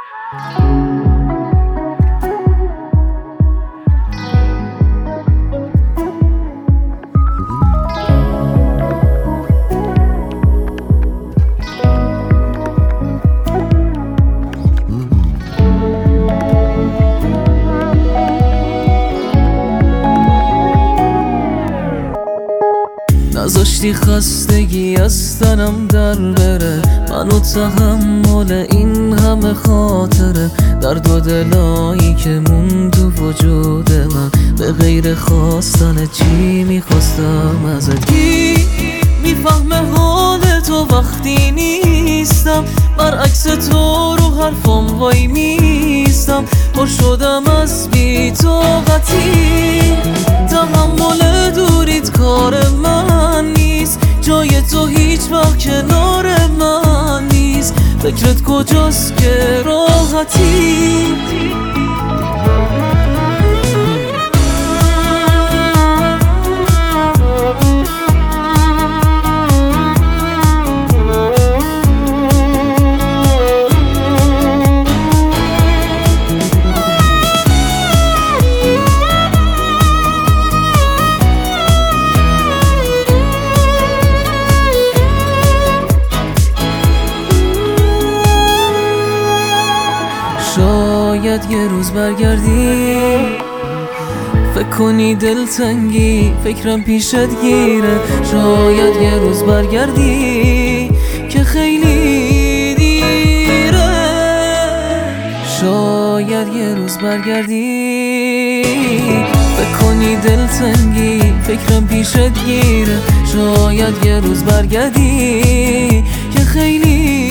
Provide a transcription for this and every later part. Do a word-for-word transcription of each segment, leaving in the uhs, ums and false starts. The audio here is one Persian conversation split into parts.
نذاشتی خستگی از تنم در بره، منو تحمل این همه خاطره، درد و دلایی که مون تو وجود من، به غیر خواستن چی میخواستم ازت. کی میفهمه حال تو وقتی نیستم، برعکس تو رو حرفم وای میستم، پر شدم از بی‌طاقتی، تحمل دوریت کار من نیست، جای تو هیچ وقت کنار من نیست، فکرت کجاست که راحتی. شاید یه روز برگردی، فکر کنی دلتنگی فکرم پیشت گیره، شاید یه روز برگردی که خیلی دیره، شاید یه روز برگردی فکر کنی دلتنگی فکرم پیشت گیره، شاید یه روز برگردی که خیلی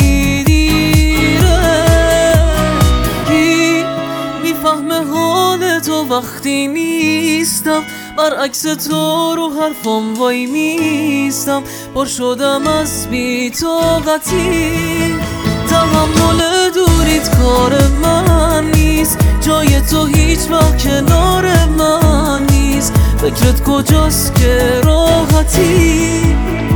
فهم حال تو وقتی نیستم، برعکس تو رو حرفم وای میستم، پر شدم از بی‌طاقتی، تحمل دوریت کار من نیست، جای تو هیچ وقت کنار من نیست، فکرت کجاست که راحتی.